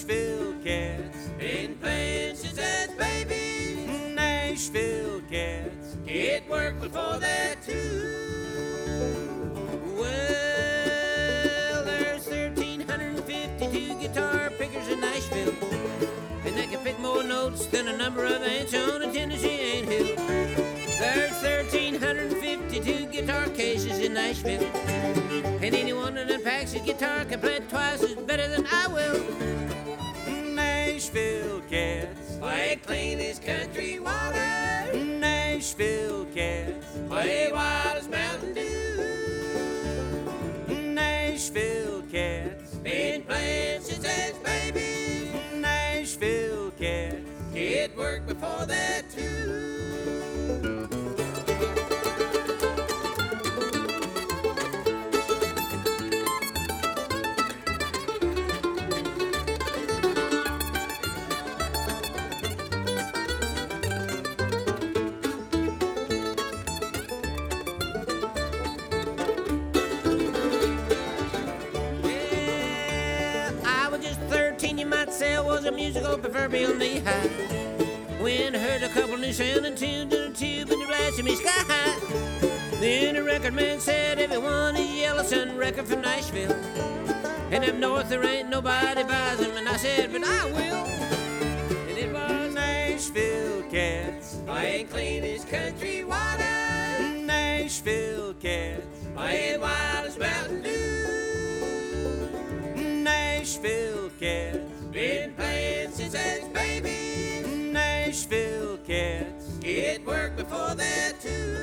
Nashville cats. Been playing since as babies. Nashville cats. Get work before that too. Well, there's 1,352 guitar pickers in Nashville, and they can pick more notes than a number of ants on a Tennessee anthill. There's 1,352 guitar cases in Nashville, and anyone that unpacks his guitar can play it twice as better than I will. Nashville cats. Play clean as country water. Nashville cats. Play wild as Mountain Dew. Nashville cats. Been playing since as babies. Nashville cats. Get work before that too. You might say I was a musical proverbial knee-high when I heard a couple new sounding tunes in a tube and they blasted me sky high. Then a record man said everyone is Yellow Sun record from Nashville, and up north there ain't nobody buys them. And I said, but I will. And it was Nashville cats. playing clean as country water. Nashville cats. Playing wild as Mountain Dew. Nashville cats. Been playing since as babies. Nashville cats. Get work before that too.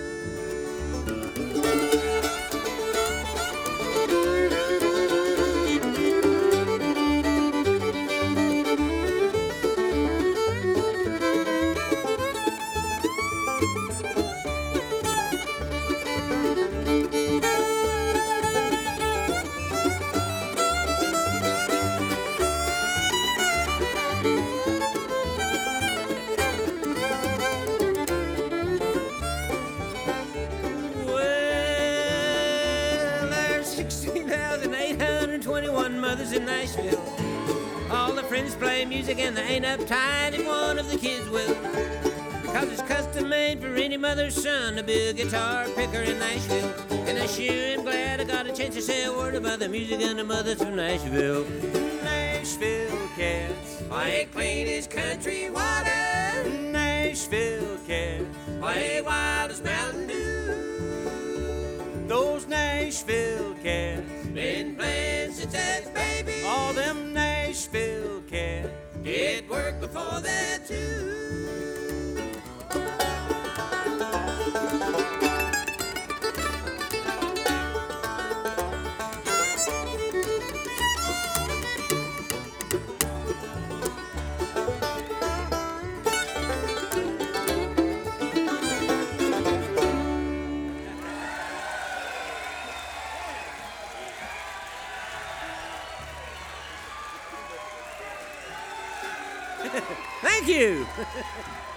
Mothers in Nashville. All the friends play music and they ain't uptight if one of the kids will. Cause it's custom made for any mother's son to be a guitar picker in Nashville. And I sure am glad I got a chance to say a word about the music and the mothers from Nashville. Nashville cats. Play clean as country water. Nashville cats. Play wild as Mountain Dew. Those Nashville cats. Been playing since as babies. All them Nashville cats. Get work before that too. Thank you.